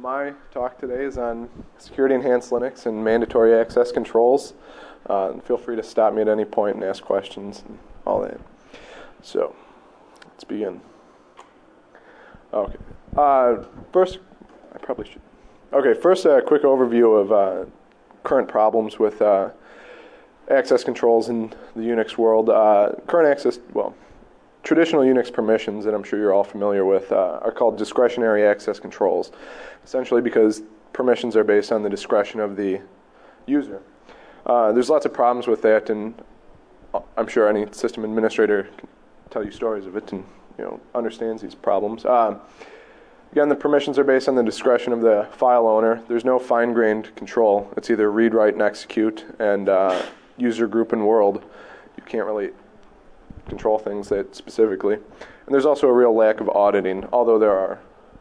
My talk today is on security enhanced Linux and mandatory access controls. And feel free to stop me at any point and ask questions and all that. So, let's begin. Okay. First, I probably should. Okay, first a quick overview of current problems with access controls in the Unix world. Traditional Unix permissions that I'm sure you're all familiar with are called discretionary access controls, essentially because permissions are based on the discretion of the user. There's lots of problems with that, and I'm sure any system administrator can tell you stories of it and understands these problems. Again, the permissions are based on the discretion of the file owner. There's no fine-grained control. It's either read, write, and execute, and user, group, and world. You can't really control things that specifically. And there's also a real lack of auditing, although there are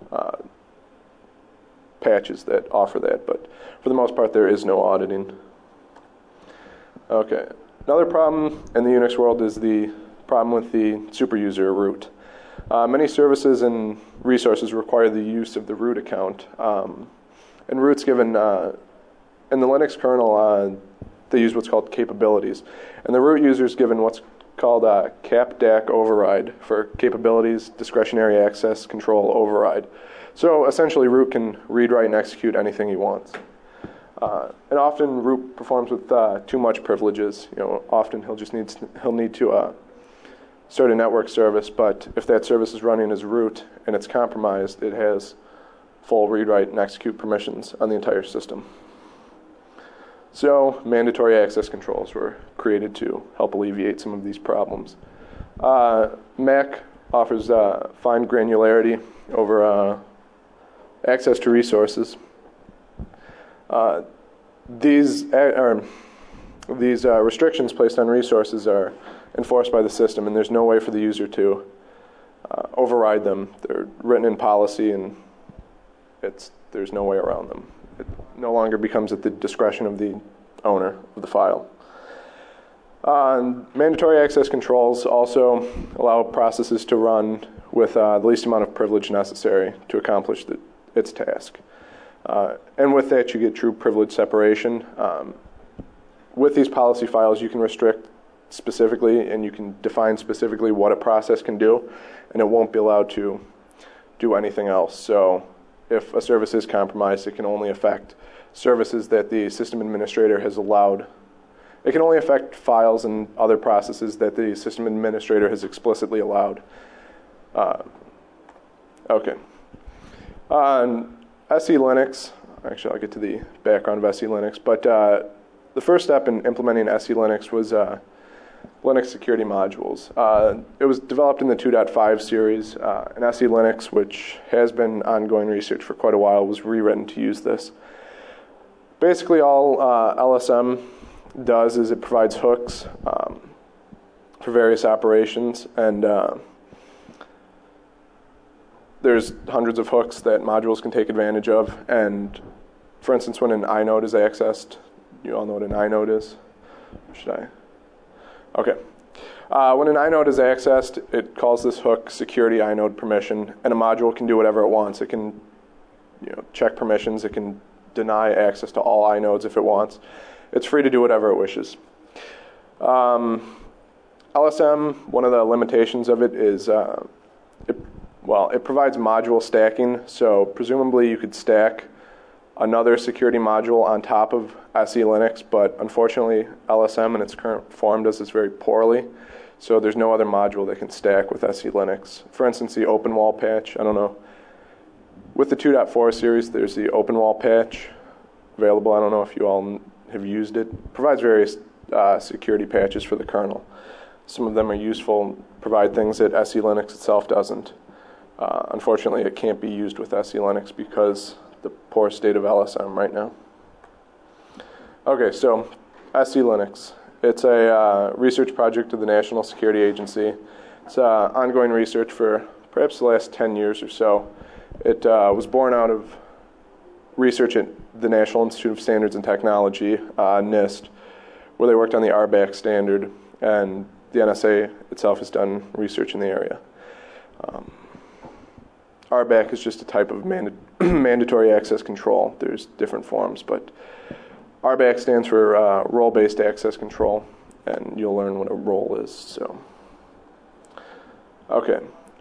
patches that offer that. But for the most part, there is no auditing. Okay. Another problem in the Unix world is the problem with the superuser root. Many services and resources require the use of the root account. And root's given, in the Linux kernel, they use what's called capabilities. And the root user is given what's called a cap-DAC override for capabilities, discretionary access control override. So essentially root can read, write, and execute anything he wants. And often root performs with too much privileges. Often he'll need to start a network service, but if that service is running as root and it's compromised, it has full read, write, and execute permissions on the entire system. So mandatory access controls were created to help alleviate some of these problems. Mac offers fine granularity over access to resources. These restrictions placed on resources are enforced by the system, and there's no way for the user to override them. They're written in policy, and there's no way around them. It no longer becomes at the discretion of the owner of the file. Mandatory access controls also allow processes to run with the least amount of privilege necessary to accomplish its task. And with that, you get true privilege separation. With these policy files, you can restrict specifically, and you can define specifically what a process can do, and it won't be allowed to do anything else. So if a service is compromised, it can only affect services that the system administrator has allowed. It can only affect files and other processes that the system administrator has explicitly allowed. Okay. On SE Linux, actually I'll get to the background of SE Linux, but the first step in implementing SE Linux was Linux security modules. It was developed in the 2.5 series, and SE Linux, which has been ongoing research for quite a while, was rewritten to use this. Basically, all LSM does is it provides hooks for various operations, and there's hundreds of hooks that modules can take advantage of. And for instance, when an inode is accessed, you all know what an inode is? Should I? Okay. When an inode is accessed, it calls this hook security inode permission, and a module can do whatever it wants. It can check permissions. It can deny access to all inodes if it wants. It's free to do whatever it wishes. LSM, one of the limitations of it is it provides module stacking, so presumably you could stack another security module on top of SE Linux, but unfortunately LSM in its current form does this very poorly, so there's no other module that can stack with SE Linux. For instance, the OpenWall patch, I don't know, with the 2.4 series there's the OpenWall patch available. I don't know if you all have used it. It provides various security patches for the kernel. Some of them are useful, provide things that SE Linux itself doesn't. Unfortunately, it can't be used with SE Linux because the poor state of LSM right now. Okay, so SE Linux. It's a research project of the National Security Agency. It's ongoing research for perhaps the last 10 years or so. It was born out of research at the National Institute of Standards and Technology, NIST, where they worked on the RBAC standard, and the NSA itself has done research in the area. RBAC is just a type of mandatory access control. There's different forms, but RBAC stands for role-based access control, and you'll learn what a role is. So, okay.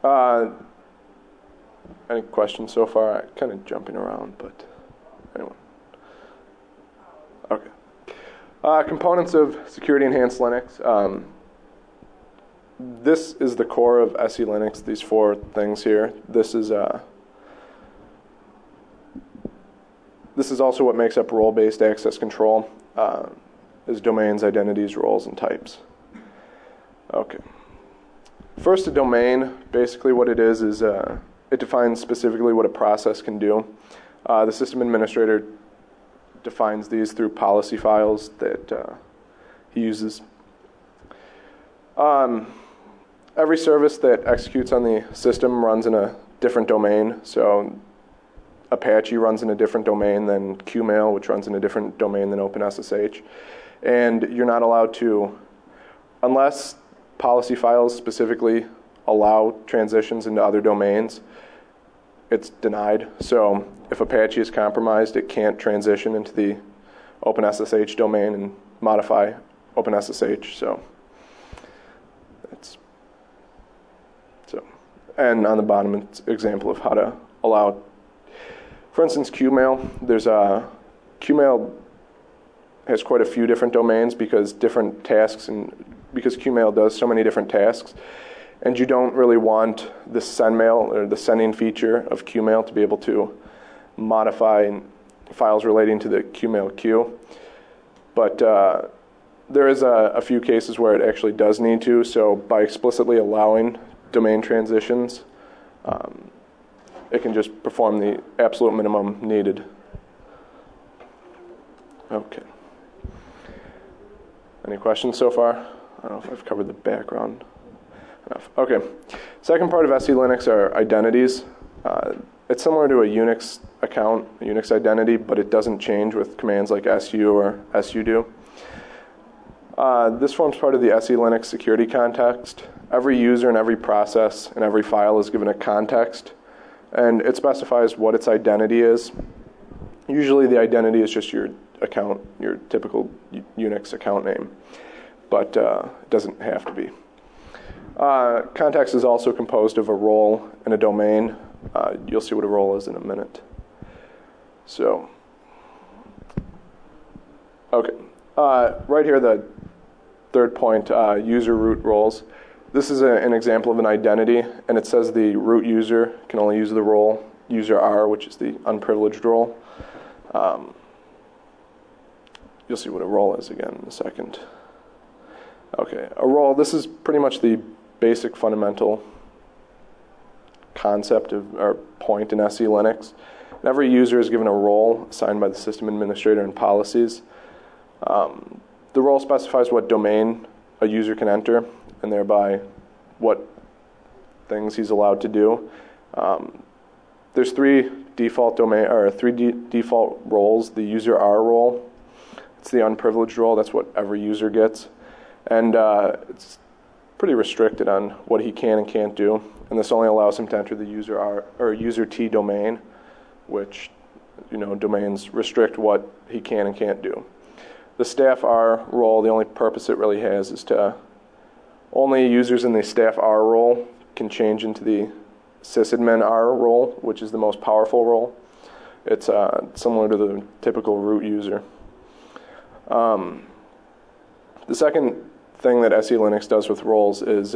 Any questions so far? I'm kind of jumping around, but anyone? Okay. Components of Security Enhanced Linux. This is the core of SE Linux, these four things here. This is also what makes up role-based access control, is domains, identities, roles, and types. Okay. First, a domain, basically what it is it defines specifically what a process can do. The system administrator defines these through policy files that he uses. Every service that executes on the system runs in a different domain. So Apache runs in a different domain than Qmail, which runs in a different domain than OpenSSH. And you're not allowed to, unless policy files specifically allow transitions into other domains, it's denied. So if Apache is compromised, it can't transition into the OpenSSH domain and modify OpenSSH. So that's and on the bottom, it's an example of how to allow. For instance, Qmail. Qmail has quite a few different domains because different tasks and because Qmail does so many different tasks. And you don't really want the sendmail or the sending feature of Qmail to be able to modify files relating to the Qmail queue. But there is a few cases where it actually does need to. So by explicitly allowing domain transitions, it can just perform the absolute minimum needed. Okay. Any questions so far? I don't know if I've covered the background enough. Okay. Second part of SE Linux are identities. It's similar to a Unix account, a Unix identity, but it doesn't change with commands like su or sudo. This forms part of the SE Linux security context. Every user and every process and every file is given a context, and it specifies what its identity is. Usually the identity is just your account, your typical Unix account name, but it doesn't have to be. Context is also composed of a role and a domain. You'll see what a role is in a minute. So, okay. Right here, the third point, user root roles. This is an example of an identity, and it says the root user can only use the role user R, which is the unprivileged role. You'll see what a role is again in a second. Okay, a role, this is pretty much the basic fundamental concept or point in SE Linux. And every user is given a role assigned by the system administrator in policies. The role specifies what domain a user can enter, and thereby what things he's allowed to do. There's three default default roles. The user R role, it's the unprivileged role. That's what every user gets, and it's pretty restricted on what he can and can't do. And this only allows him to enter the user R or user T domain, which domains restrict what he can and can't do. The staff R role, the only purpose it really has is to only users in the staff R role can change into the sysadmin R role, which is the most powerful role. It's similar to the typical root user. The second thing that SE Linux does with roles is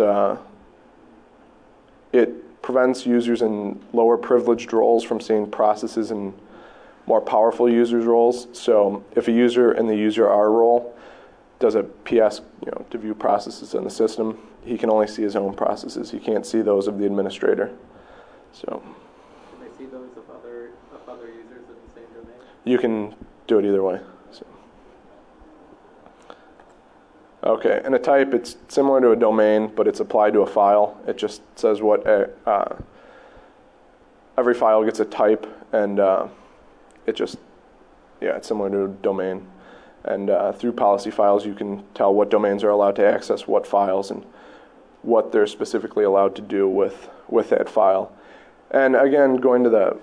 it prevents users in lower privileged roles from seeing processes in more powerful users' roles. So if a user in the user R role does a PS, to view processes in the system, he can only see his own processes. He can't see those of the administrator. So. Can they see those of other users in the same domain? You can do it either way. So. Okay, and a type, it's similar to a domain, but it's applied to a file. It just says what every file gets a type, and it's similar to a domain. And through policy files, you can tell what domains are allowed to access what files and what they're specifically allowed to do with that file. And again, going to the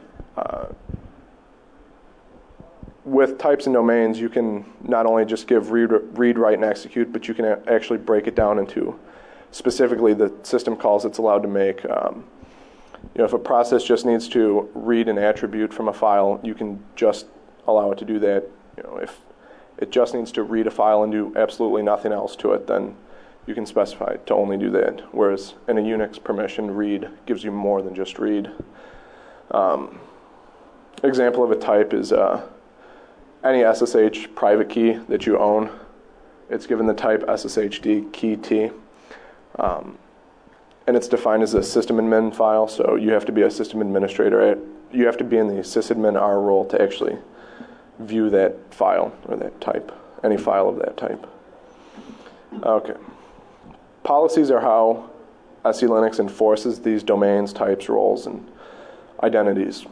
with types and domains, you can not only just give read, write, and execute, but you can actually break it down into specifically the system calls it's allowed to make. If a process just needs to read an attribute from a file, you can just allow it to do that. If it just needs to read a file and do absolutely nothing else to it, then you can specify it to only do that. Whereas in a Unix permission, read gives you more than just read. Example of a type is any SSH private key that you own. It's given the type SSHD key T. And it's defined as a systemadmin file, so you have to be a system administrator. You have to be in the sysadmin R role to actually view that file or that type, any file of that type. Okay. Policies are how SE Linux enforces these domains, types, roles, and identities.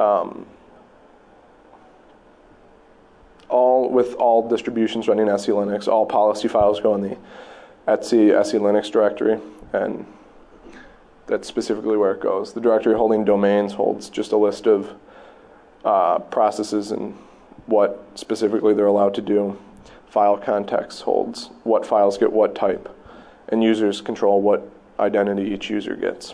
With all distributions running SE Linux, all policy files go in the etc SE Linux directory, and that's specifically where it goes. The directory holding domains holds just a list of processes and what specifically they're allowed to do. File context holds what files get what type, and users control what identity each user gets.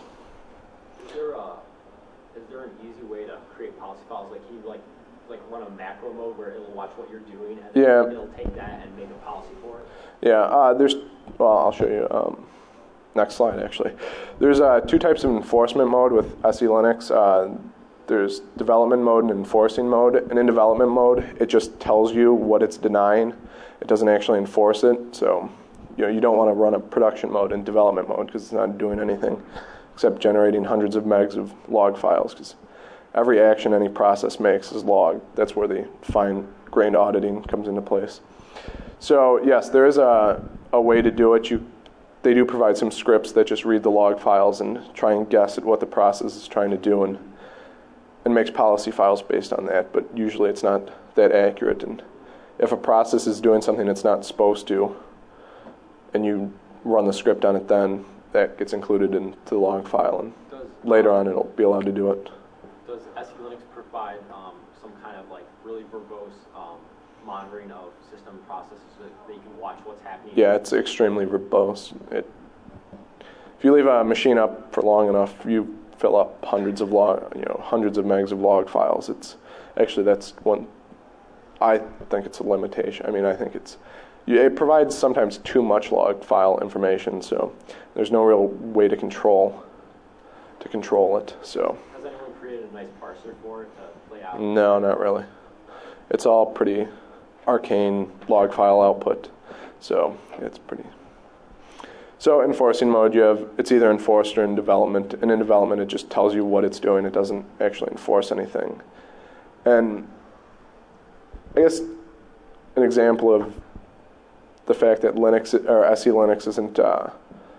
Is there an easy way to create policy files? Like you run a macro mode where it'll watch what you're doing and then it'll take that and make a policy for it? Yeah, I'll show you. Next slide, actually. There's two types of enforcement mode with SE Linux. There's development mode and enforcing mode. And in development mode, it just tells you what it's denying. It doesn't actually enforce it. So, you don't want to run a production mode in development mode because it's not doing anything except generating hundreds of megs of log files, because every action any process makes is logged. That's where the fine-grained auditing comes into place. So, yes, there is a way to do it. They do provide some scripts that just read the log files and try and guess at what the process is trying to do and makes policy files based on that, but usually it's not that accurate. And if a process is doing something it's not supposed to, and you run the script on it, then that gets included into the log file, and later on it'll be allowed to do it. Does SE Linux provide some kind of really verbose monitoring of system processes so that you can watch what's happening? Yeah, it's extremely verbose. If you leave a machine up for long enough, you fill up hundreds of megs of log files. That's one. I think it's a limitation. I think it provides sometimes too much log file information, so there's no real way to control it. So. Has anyone created a nice parser for it to lay out? No, not really. It's all pretty arcane log file output, so it's pretty. So enforcing mode, it's either enforced or in development, and in development it just tells you what it's doing. It doesn't actually enforce anything. And I guess an example of the fact that Linux or SE Linux isn't, I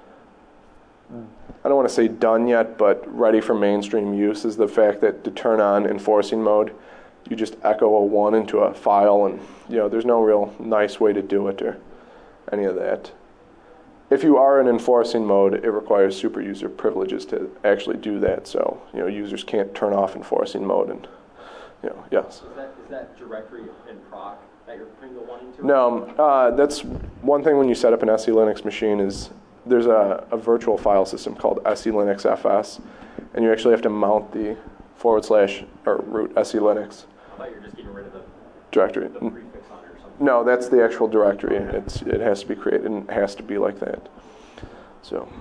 don't want to say done yet, but ready for mainstream use is the fact that to turn on enforcing mode, you just echo a 1 into a file, and there's no real nice way to do it or any of that. If you are in enforcing mode, it requires super user privileges to actually do that. So users can't turn off enforcing mode, and yes. Is that directory in proc that you're putting the 1 into? No, that's one thing when you set up an SE Linux machine is there's a virtual file system called SE Linux FS, and you actually have to mount the / or root SE Linux. I thought you were just getting rid of the directory. The prefix on it or something. No, that's the actual directory. It has to be created, and it has to be like that. So,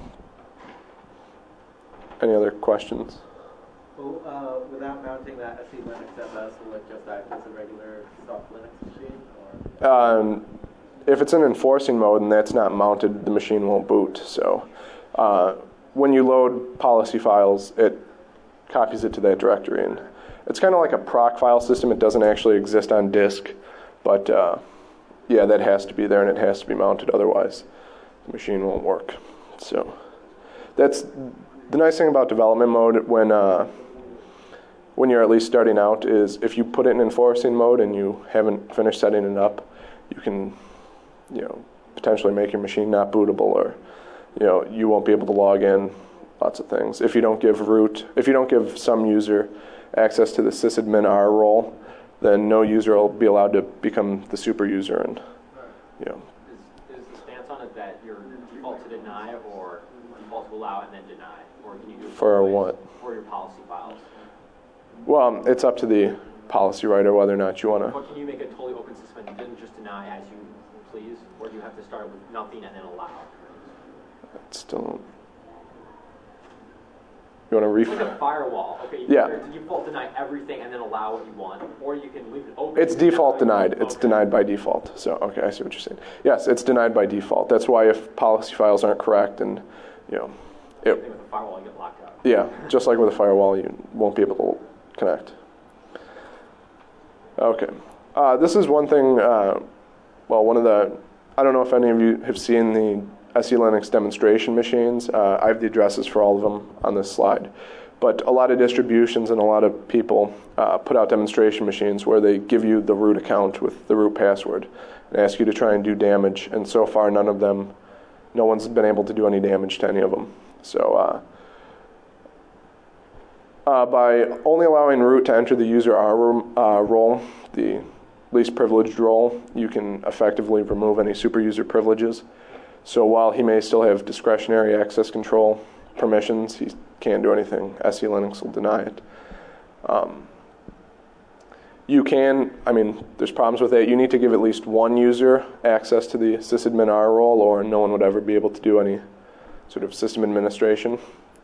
any other questions? Well, without mounting that SE Linux FS, will it just act as a regular soft Linux machine? Or? If it's in enforcing mode and that's not mounted, the machine won't boot. So, when you load policy files, it copies it to that directory, and it's kind of like a proc file system. It doesn't actually exist on disk, but that has to be there, and it has to be mounted. Otherwise, the machine won't work. So that's the nice thing about development mode when you're at least starting out is if you put it in enforcing mode and you haven't finished setting it up, you can potentially make your machine not bootable, or you won't be able to log in lots of things. If you don't give some user access to the sysadmin R role, then no user will be allowed to become the super user. And is the stance on it that you're default to deny or default to allow and then deny, or can you do it for what? For your policy files? Well, it's up to the policy writer whether or not you want to. But can you make a totally open system and then just deny as you please, or do you have to start with nothing and then allow? Still, you want to It's like a firewall. Okay, you can default deny everything and then allow what you want, or you can leave it open. It's default denied. It's denied by default. So, okay, I see what you're saying. Yes, it's denied by default. That's why if policy files aren't correct and, Same thing with a firewall, you get locked out. Yeah, just like with a firewall, you won't be able to connect. Okay. This is one thing, I don't know if any of you have seen the SE Linux demonstration machines. I have the addresses for all of them on this slide. But a lot of distributions and a lot of people put out demonstration machines where they give you the root account with the root password and ask you to try and do damage. And so far, no one's been able to do any damage to any of them. So by only allowing root to enter the user R role, the least privileged role, you can effectively remove any super user privileges. So while he may still have discretionary access control permissions, he can't do anything. SE Linux will deny it. There's problems with that. You need to give at least one user access to the sysadmin R role, or no one would ever be able to do any sort of system administration.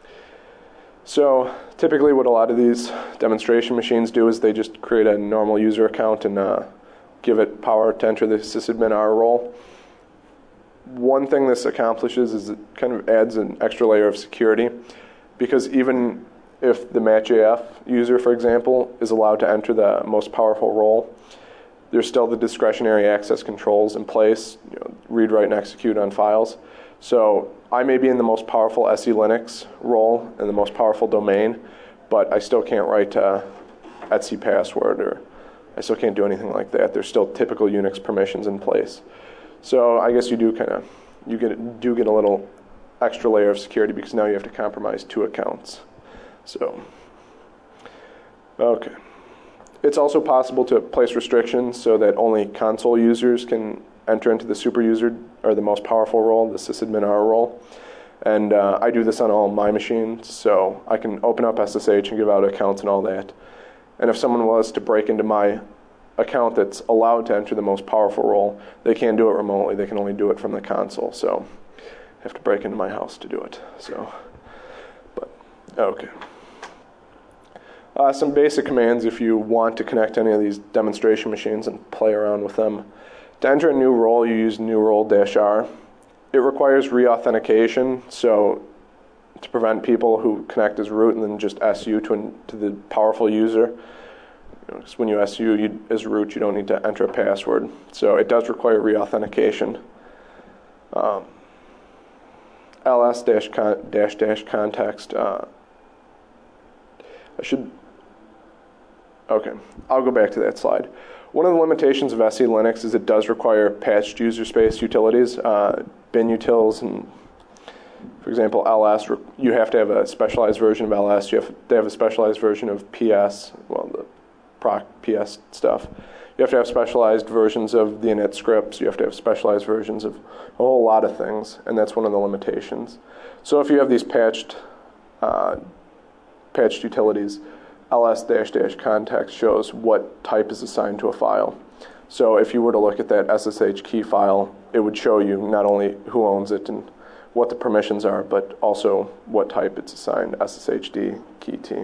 So typically what a lot of these demonstration machines do is they just create a normal user account and give it power to enter the sysadmin R role. One thing this accomplishes is it kind of adds an extra layer of security, because even if the match.af user, for example, is allowed to enter the most powerful role, there's still the discretionary access controls in place, read, write, and execute on files. So I may be in the most powerful SE Linux role and the most powerful domain, but I still can't write etc password, or I still can't do anything like that. There's still typical Unix permissions in place. So I guess you do get a little extra layer of security, because now you have to compromise two accounts. So, okay. It's also possible to place restrictions so that only console users can enter into the super user, or the most powerful role, the sysadmin R role. And I do this on all my machines, so I can open up SSH and give out accounts and all that. And if someone was to break into my account that's allowed to enter the most powerful role, they can't do it remotely. They can only do it from the console. So I have to break into my house to do it. Okay. Some basic commands if you want to connect any of these demonstration machines and play around with them. To enter a new role, you use new role-r. It requires re-authentication, so to prevent people who connect as root and then just SU to the powerful user. Because when you SU as root, you don't need to enter a password. So it does require re-authentication. ls-context. Okay, I'll go back to that slide. One of the limitations of SE Linux is it does require patched user space utilities, bin utils, and for example, ls, you have to have a specialized version of ls. You have to have a specialized version of ps, the proc ps stuff. You have to have specialized versions of the init scripts. You have to have specialized versions of a whole lot of things, and that's one of the limitations. So if you have these patched utilities, ls-context shows what type is assigned to a file. So if you were to look at that SSH key file, it would show you not only who owns it and what the permissions are, but also what type it's assigned, SSHD key T.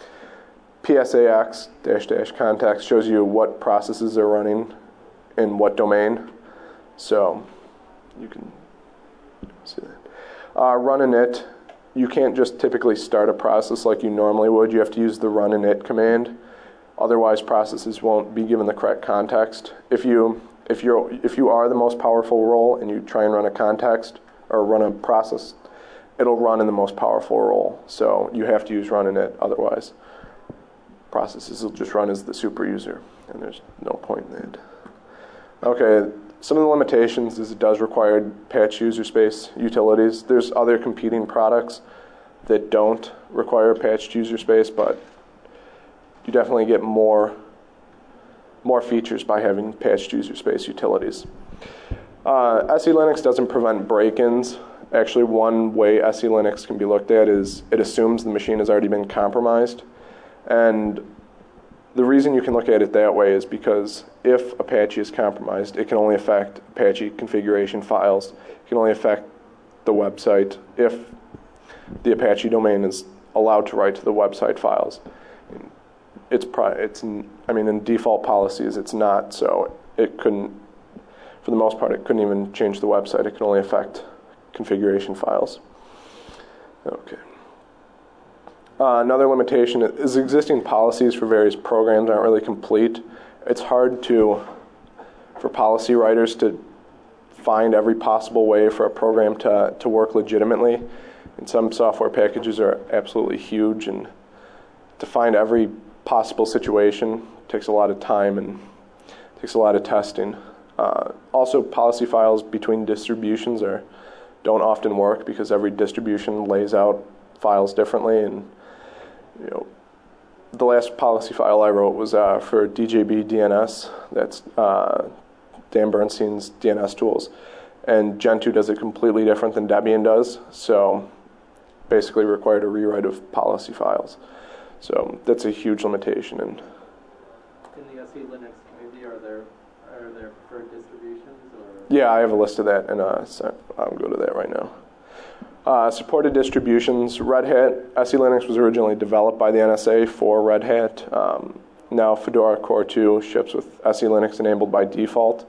PSAX-context shows you what processes are running in what domain. So you can see that. Run init. You can't just typically start a process like you normally would. You have to use the run init command. Otherwise, processes won't be given the correct context. If you are the most powerful role and you try and run a context or run a process, it'll run in the most powerful role. So you have to use run init. Otherwise, processes will just run as the super user, and there's no point in that. Okay. Some of the limitations is it does require patch user space utilities. There's other competing products that don't require patched user space, but you definitely get more features by having patched user space utilities. SE Linux doesn't prevent break-ins. Actually, one way SE Linux can be looked at is it assumes the machine has already been compromised. And the reason you can look at it that way is because if Apache is compromised, it can only affect Apache configuration files. It can only affect the website if the Apache domain is allowed to write to the website files. In default policies, it's not, so it couldn't, for the most part, it couldn't even change the website. It can only affect configuration files. Okay. Another limitation is existing policies for various programs aren't really complete. It's hard for policy writers to find every possible way for a program to work legitimately. And some software packages are absolutely huge, and to find every possible situation takes a lot of time and takes a lot of testing. Also, policy files between distributions don't often work because every distribution lays out files differently. And the last policy file I wrote was for DJB DNS. That's Dan Bernstein's DNS tools, and Gentoo does it completely different than Debian does. So basically, required a rewrite of policy files. So that's a huge limitation. And in the SE Linux community, are there preferred distributions? Or? Yeah, I have a list of that, and I'll go to that right now. Supported distributions. Red Hat, SE Linux was originally developed by the NSA for Red Hat. Now Fedora Core 2 ships with SE Linux enabled by default.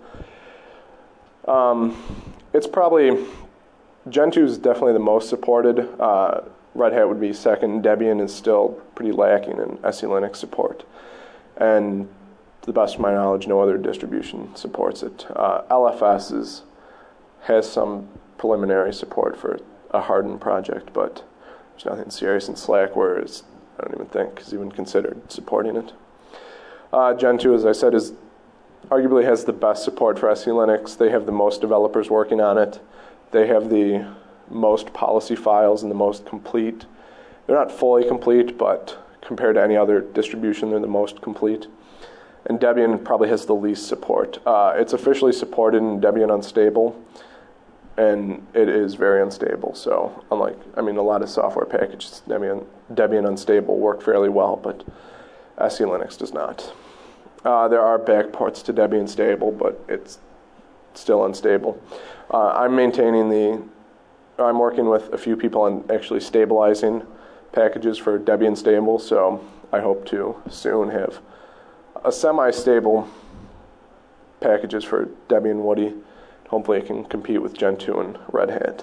It's probably, Gentoo is definitely the most supported. Red Hat would be second. Debian is still pretty lacking in SE Linux support. And to the best of my knowledge, no other distribution supports it. LFS has some preliminary support for a hardened project, but there's nothing serious in Slackware. I don't even think is even considered supporting it. Gentoo, as I said, arguably has the best support for SE Linux. They have the most developers working on it. They have the most policy files and the most complete. They're not fully complete, but compared to any other distribution, they're the most complete. And Debian probably has the least support. It's officially supported in Debian Unstable, and it is very unstable. So a lot of software packages, Debian Unstable work fairly well, but SE Linux does not. There are backports to Debian Stable, but it's still unstable. I'm working with a few people on actually stabilizing packages for Debian Stable, so I hope to soon have a semi-stable packages for Debian Woody. Hopefully it can compete with Gentoo and Red Hat.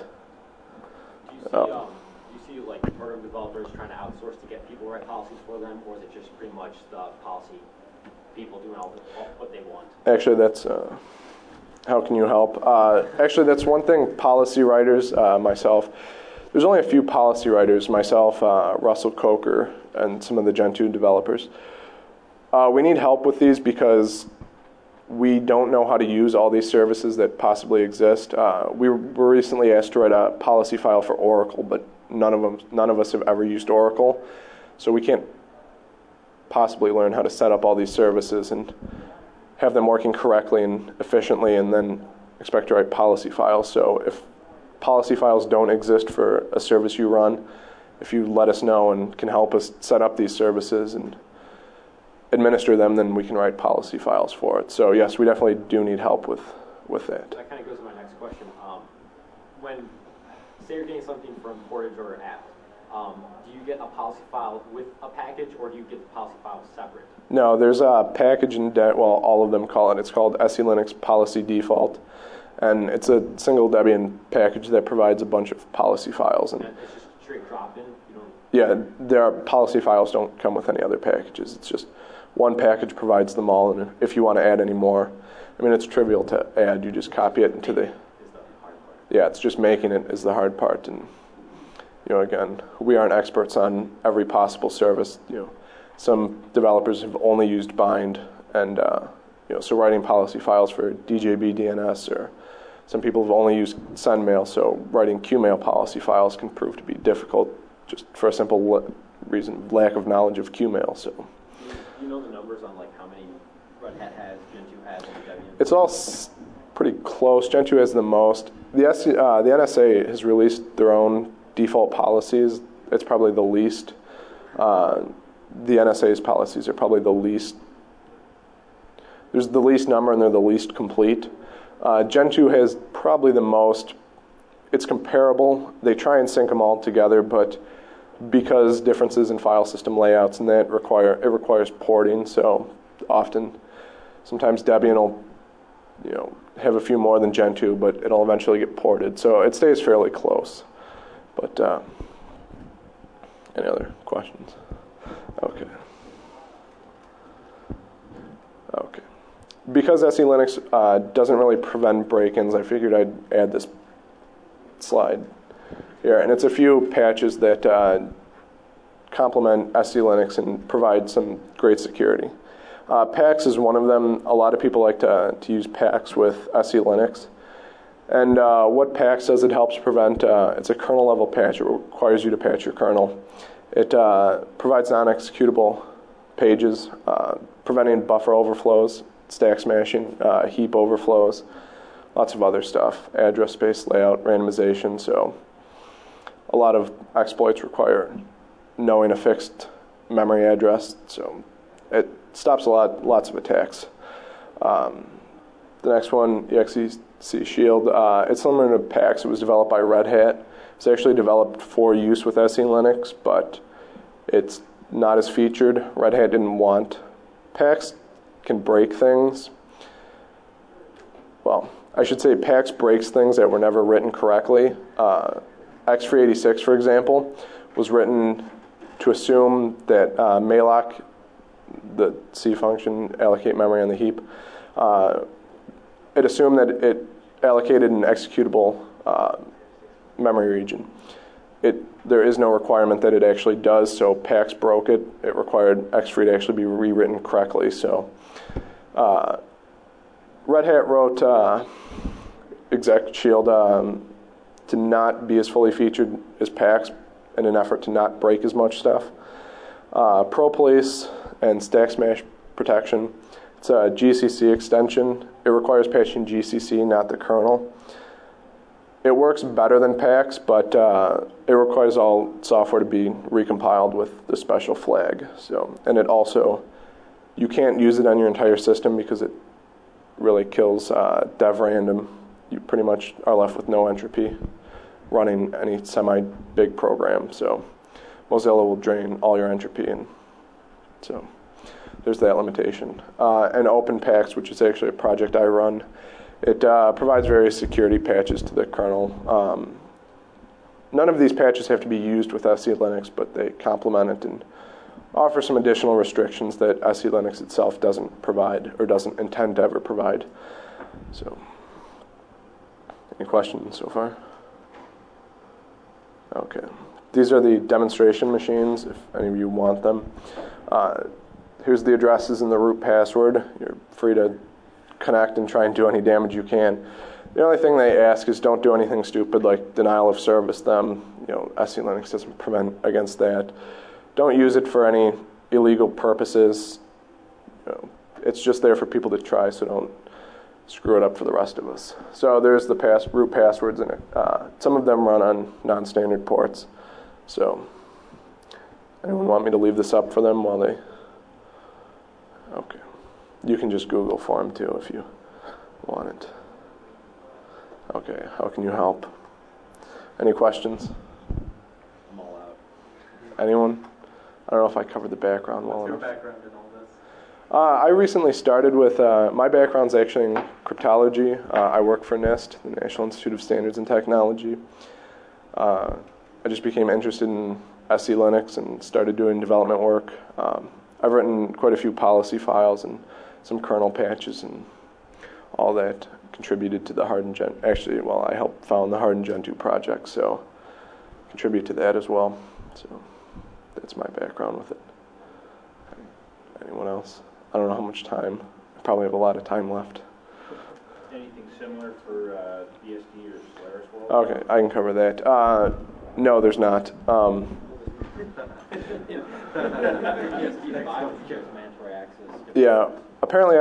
Do you see like program developers trying to outsource to get people to write policies for them, or is it just pretty much the policy people doing all what they want? Actually, that's how can you help? Actually, that's one thing policy writers, myself, there's only a few policy writers, myself, Russell Coker, and some of the Gentoo developers. We need help with these because we don't know how to use all these services that possibly exist. We were recently asked to write a policy file for Oracle, but none of us have ever used Oracle, so we can't possibly learn how to set up all these services and have them working correctly and efficiently, and then expect to write policy files. So if policy files don't exist for a service you run, if you let us know and can help us set up these services and administer them, then we can write policy files for it. So yes, we definitely do need help with that. That kind of goes to my next question. When, say you're getting something from Portage or app, do you get a policy file with a package, or do you get the policy file separate? No, there's a package in all of them call it. It's called SE Linux Policy Default, and it's a single Debian package that provides a bunch of policy files. And it's just straight drop-in? Policy files don't come with any other packages. It's just one package provides them all, and if you want to add any more, it's trivial to add. You just copy it into the. Yeah, it's just making it is the hard part, and again, we aren't experts on every possible service. Some developers have only used Bind, and so writing policy files for DJB DNS, or some people have only used SendMail, so writing QMail policy files can prove to be difficult just for a simple reason, lack of knowledge of QMail. So, do you know the numbers on like how many Red Hat has, Gentoo has, and Debian? It's all pretty close. Gentoo has the most. The NSA has released their own default policies. It's probably the least. The NSA's policies are probably the least. There's the least number, and they're the least complete. Gentoo has probably the most. It's comparable. They try and sync them all together, but because differences in file system layouts and that requires porting. So sometimes Debian will, have a few more than Gentoo, but it'll eventually get ported. So it stays fairly close. But any other questions? Okay. Because SE Linux doesn't really prevent break-ins, I figured I'd add this slide here. And it's a few patches that complement SE Linux and provide some great security. PAX is one of them. A lot of people like to use PAX with SE Linux. And what PAX does, it helps prevent, it's a kernel level patch. It requires you to patch your kernel. It provides non-executable pages, preventing buffer overflows, stack smashing, heap overflows, lots of other stuff, address space layout, randomization. So a lot of exploits require knowing a fixed memory address. So it stops lots of attacks. The next one, EXEC Shield. It's similar to PAX. It was developed by Red Hat. It's actually developed for use with SE Linux, but it's not as featured. Red Hat didn't want. PAX can break things. Well, I should say PAX breaks things that were never written correctly. X386, for example, was written to assume that malloc, the C function, allocate memory on the heap, it assumed that it allocated an executable memory region. There is no requirement that it actually does, so PAX broke it. It required X3 to actually be rewritten correctly. So Red Hat wrote Exec Shield to not be as fully featured as PAX in an effort to not break as much stuff. ProPolice and Stack Smash Protection. It's a GCC extension. It requires patching GCC, not the kernel. It works better than PAX, but it requires all software to be recompiled with the special flag. So, and it also, you can't use it on your entire system because it really kills dev random. You pretty much are left with no entropy running any semi-big program. So Mozilla will drain all your entropy, and so there's that limitation. And OpenPax, which is actually a project I run, it provides various security patches to the kernel. None of these patches have to be used with SE Linux, but they complement it and offer some additional restrictions that SE Linux itself doesn't provide or doesn't intend to ever provide. So, any questions so far? Okay. These are the demonstration machines, if any of you want them. Here's the addresses and the root password. You're free to connect and try and do any damage you can. The only thing they ask is don't do anything stupid like denial of service them. SE Linux doesn't prevent against that. Don't use it for any illegal purposes. It's just there for people to try, so don't screw it up for the rest of us. So there's the root passwords, and some of them run on non-standard ports. So anyone want me to leave this up for them while they... Okay. You can just Google for them too if you want it. Okay, how can you help? Any questions? I'm all out. Anyone? I don't know if I covered the background well enough. What's your background in all this? I recently started with, my background's actually in cryptology. I work for NIST, the National Institute of Standards and Technology. I just became interested in SE Linux and started doing development work. I've written quite a few policy files and some kernel patches and all that contributed to the Hardened Gentoo. Actually, well, I helped found the Hardened Gentoo project, so contribute to that as well. So that's my background with it. Anyone else? I don't know how much time. I probably have a lot of time left. Anything similar for BSD or Solaris World? Okay, I can cover that. No, there's not. Yeah, apparently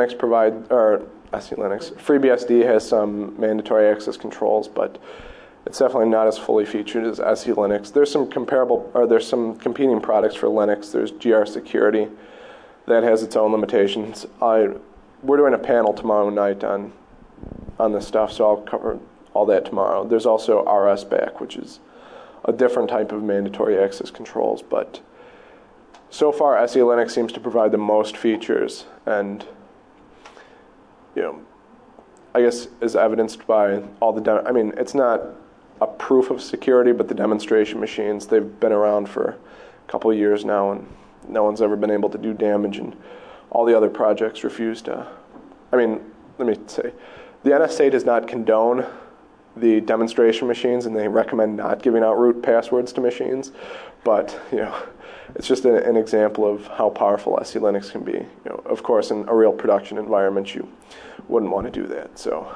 FreeBSD has some mandatory access controls, but it's definitely not as fully featured as SE Linux. There's some competing products for Linux. There's GR Security that has its own limitations. We're doing a panel tomorrow night on this stuff, so I'll cover all that tomorrow. There's also RSBAC, which is a different type of mandatory access controls, but so far SE Linux seems to provide the most features, and I guess is evidenced by all the it's not a proof of security, but the demonstration machines, they've been around for a couple of years now, and no one's ever been able to do damage, and all the other projects refuse to. Let me say, the NSA does not condone the demonstration machines, and they recommend not giving out root passwords to machines, but it's just an example of how powerful SE Linux can be. Of course, in a real production environment, you wouldn't want to do that. So,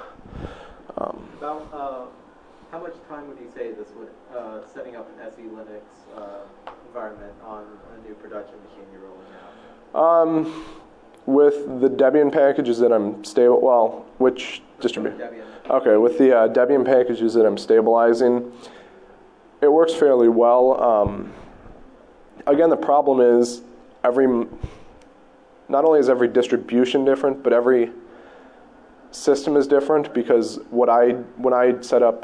about how much time would you say this would setting up an SE Linux environment on a new production machine you're rolling out? With the Debian packages that I'm which distribution? Okay, with the Debian packages that I'm stabilizing, it works fairly well. Again, the problem is not only is every distribution different, but every system is different, because when I set up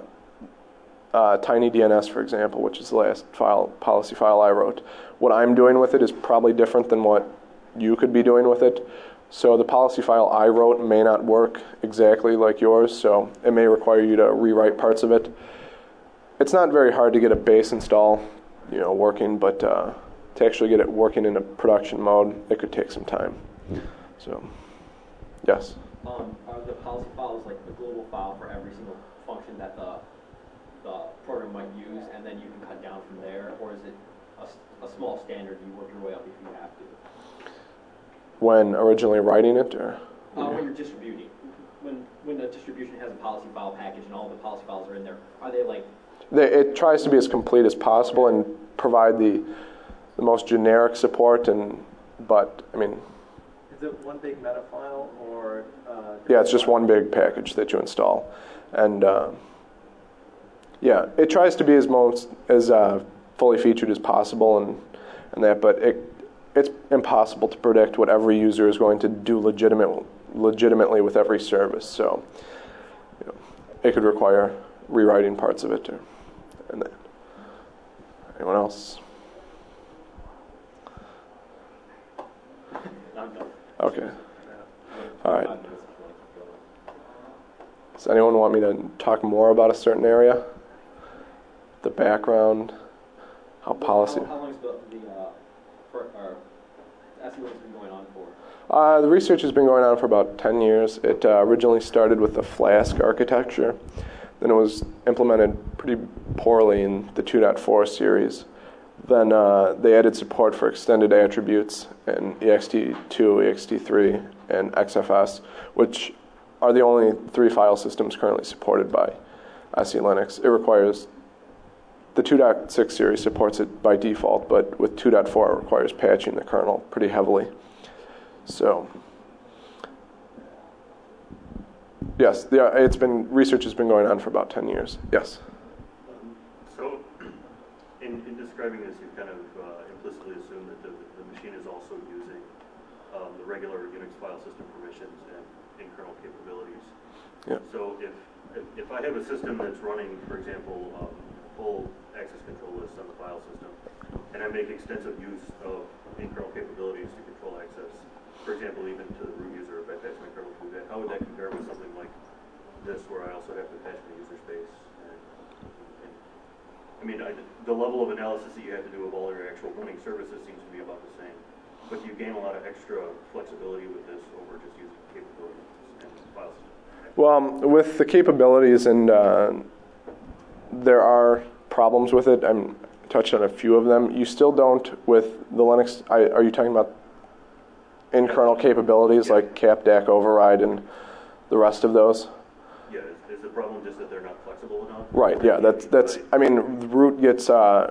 TinyDNS, for example, which is the last policy file I wrote, what I'm doing with it is probably different than what you could be doing with it. So the policy file I wrote may not work exactly like yours, so it may require you to rewrite parts of it. It's not very hard to get a base install, working, but to actually get it working in a production mode, it could take some time. So, yes. Are the policy files like the global file for every single function that the program might use, and then you can cut down from there, or is it a small standard you work your way up if you have to? When originally writing it, or when you're distributing, when the distribution has a policy file package and all the policy files are in there, are they like? It tries to be as complete as possible and provide the most generic support, but is it one big meta file, or? Yeah, it's just one big package that you install, and it tries to be as fully featured as possible, and that, but it's impossible to predict what every user is going to do legitimately with every service. So, it could require rewriting parts of it, and that. Anyone else? Okay. All right. Does anyone want me to talk more about a certain area? The background, how policy. How long has the SE Linux been going on for? The research has been going on for about 10 years. It originally started with the Flask architecture. Then it was implemented pretty poorly in the 2.4 series. Then they added support for extended attributes in ext2, ext3, and XFS, which are the only 3 file systems currently supported by SE Linux. It requires, the 2.6 series supports it by default, but with 2.4 it requires patching the kernel pretty heavily. So, yes, research has been going on for about 10 years. Yes? So, in describing this, you've kind of implicitly assumed that the machine is also using the regular Unix file system permissions and in-kernel capabilities. Yeah. So if I have a system that's running, for example, full access control list on the file system, and I make extensive use of in-kernel capabilities to control access, for example, even to the root user, if I patch my kernel to do that, how would that compare with something like this, where I also have to patch my user space? The level of analysis that you have to do of all your actual running services seems to be about the same, but you gain a lot of extra flexibility with this over just using capabilities and file system. Well, with the capabilities, and there are problems with it. I touched on a few of them. You still don't with the Linux. Are you talking about in-kernel capabilities like capDAC override and the rest of those? Yeah, is the problem just that they're not flexible enough? Right. Yeah, that's. The root gets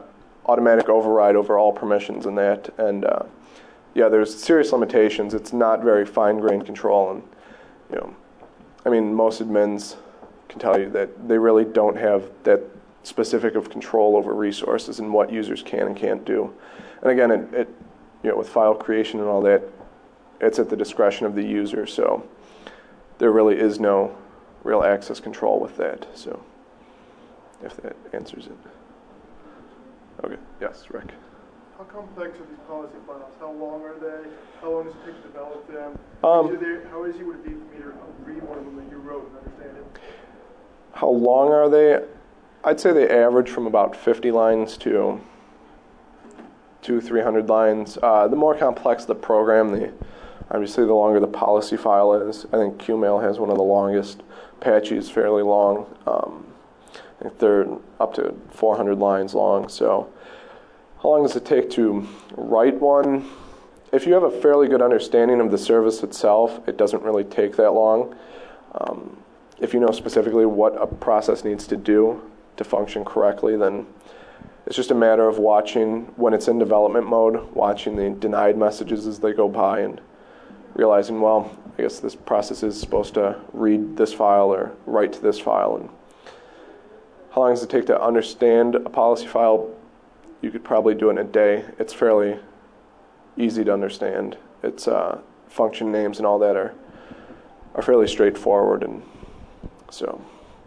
automatic override over all permissions and that. And yeah, there's serious limitations. It's not very fine-grained control, and I mean, most admins can tell you that they really don't have that specific of control over resources and what users can and can't do. And again, it with file creation and all that, it's at the discretion of the user. So there really is no real access control with that. So if that answers it. Okay. Yes, Rick. How complex are these policy files? How long are they? How long does it take to develop them? How easy would it be for me to read one of them that you wrote and understand it? How long are they? I'd say they average from about 50 lines to 200-300 lines. The more complex the program, obviously the longer the policy file is. I think QMail has one of the longest. Apache is fairly long. I think they're up to 400 lines long. So how long does it take to write one? If you have a fairly good understanding of the service itself, it doesn't really take that long. If you know specifically what a process needs to do to function correctly, then it's just a matter of watching, when it's in development mode, watching the denied messages as they go by and realizing, well, I guess this process is supposed to read this file or write to this file. And how long does it take to understand a policy file? You could probably do it in a day. It's fairly easy to understand. It's function names and all that are fairly straightforward, and so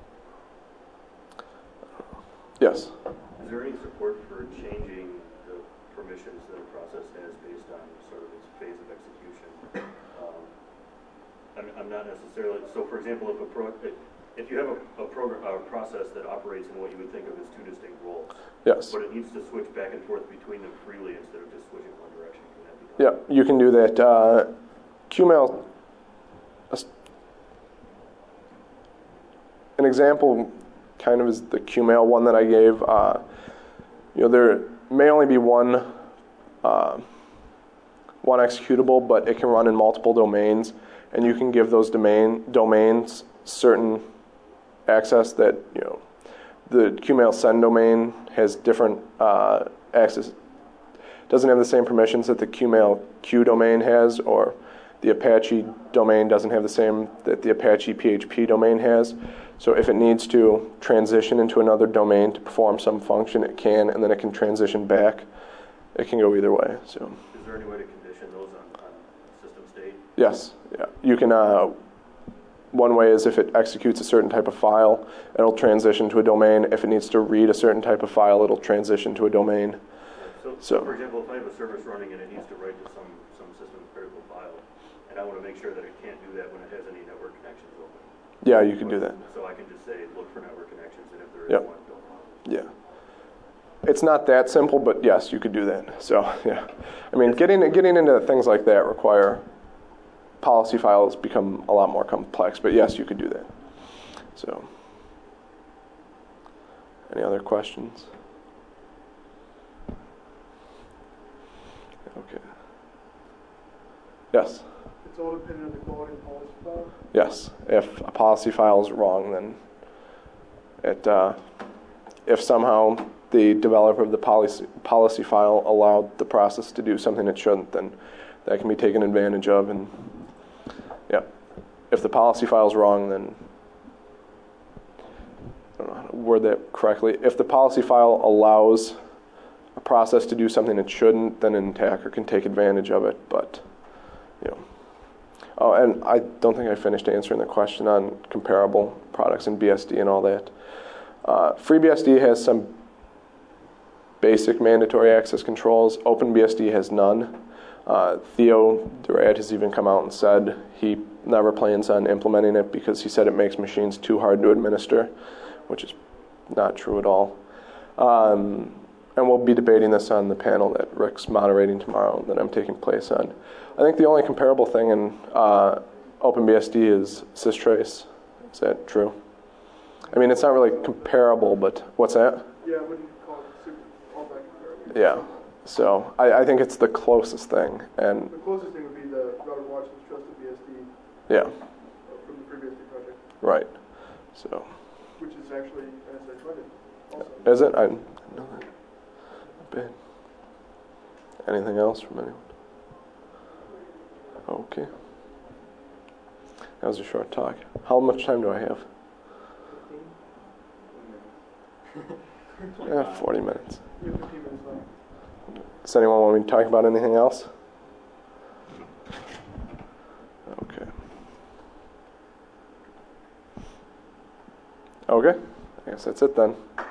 yes. Is there any support for changing the permissions that a process has based on sort of its phase of execution? I'm not necessarily, so for example, if you have a process that operates in what you would think of as two distinct roles, yes, but it needs to switch back and forth between them freely instead of just switching one direction, can that be done? Yeah, you can do that. QMail, an example kind of is the QMail one that I gave. There may only be one executable, but it can run in multiple domains, and you can give those domains certain access that, the QMail send domain has different access. Doesn't have the same permissions that the QMail Q domain has, or the Apache domain doesn't have the same that the Apache PHP domain has. So if it needs to transition into another domain to perform some function, it can, and then it can transition back. It can go either way. So. Is there any way to condition those on system state? Yes. Yeah. You can. One way is if it executes a certain type of file, it'll transition to a domain. If it needs to read a certain type of file, it'll transition to a domain. So for example, if I have a service running and it needs to write to some system critical file, and I want to make sure that it can't do that when it has any network connections open. Yeah, you can do that. So I can just say, look for network connections, and if there is one, don't want. Yeah. It's not that simple, but yes, you could do that. So, yeah. I mean, getting into things like that require policy files become a lot more complex, but yes, you could do that. So, any other questions? Okay. Yes? It's all dependent on the quality of the policy file? Yes. If a policy file is wrong, then if somehow the developer of the policy file allowed the process to do something it shouldn't, then that can be taken advantage of. And yeah, if the policy file is wrong, then I don't know how to word that correctly. If the policy file allows a process to do something it shouldn't, then an attacker can take advantage of it. But oh, and I don't think I finished answering the question on comparable products in BSD and all that. FreeBSD has some basic mandatory access controls. OpenBSD has none. Theo Durad has even come out and said he never plans on implementing it because he said it makes machines too hard to administer, which is not true at all. And we'll be debating this on the panel that Rick's moderating tomorrow that I'm taking place on. I think the only comparable thing in OpenBSD is systrace. Is that true? I mean, it's not really comparable, but what's that? Yeah, I wouldn't call it all that comparable. Yeah. So I think it's the closest thing. And the closest thing would be the Robert Watson's Trusted BSD. Yeah. From the FreeBSD project. Right. So. Which is actually NSA funded also. Is it? I know that. Not bad. Anything else from anyone? Okay. That was a short talk. How much time do I have? 40 minutes. You have 15 minutes left. Does anyone want me to talk about anything else? Okay. Okay. I guess that's it then.